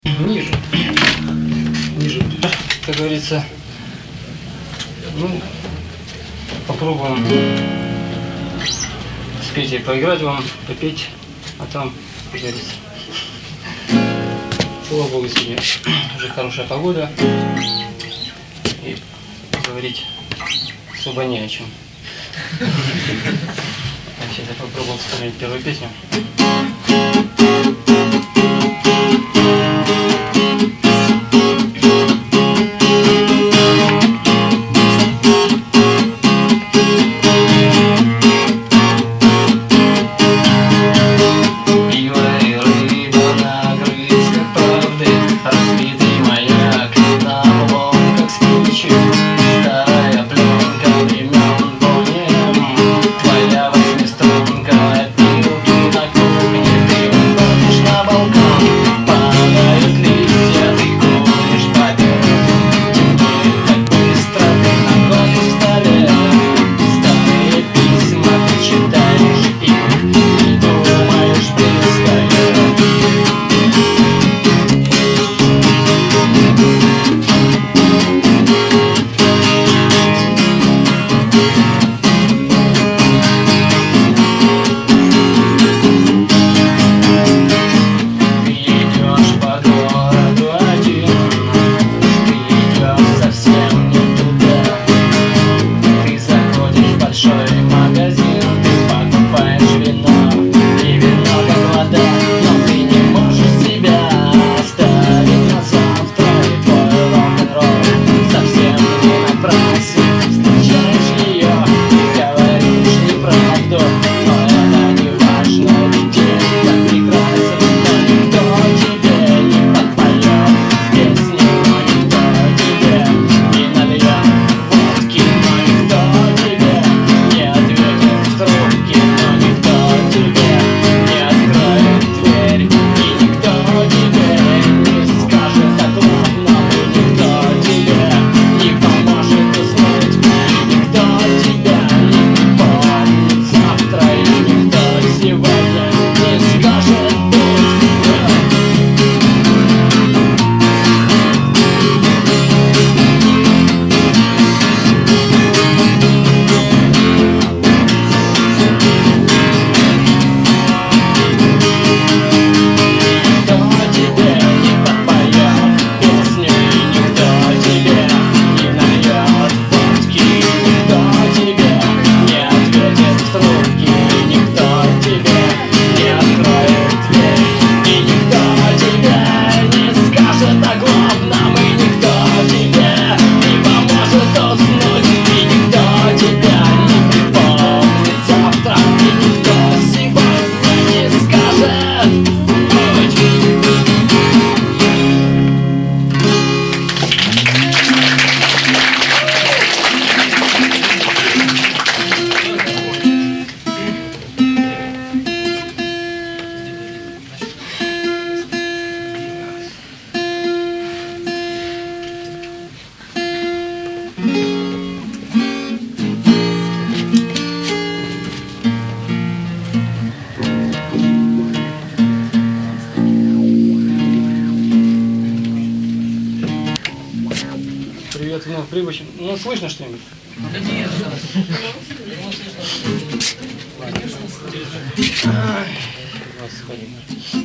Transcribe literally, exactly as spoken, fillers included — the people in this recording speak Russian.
Ниже. Ниже. Как говорится, ну, попробуем с Петей поиграть вам, попеть, а там, как говорится, слава Богу, сегодня уже хорошая погода, и говорить особо не о чем. Сейчас я попробую вспомнить первую песню. Привет, вновь прибывшим. Ну, слышно что-нибудь? Да нет. Ладно. Господи.